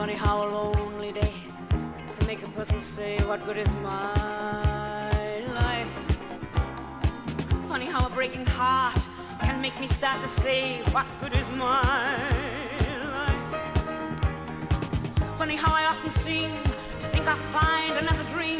Funny how a lonely day can make a person say, what good is my life? Funny how a breaking heart can make me start to say, what good is my life? Funny how I often seem to think I'll find another dream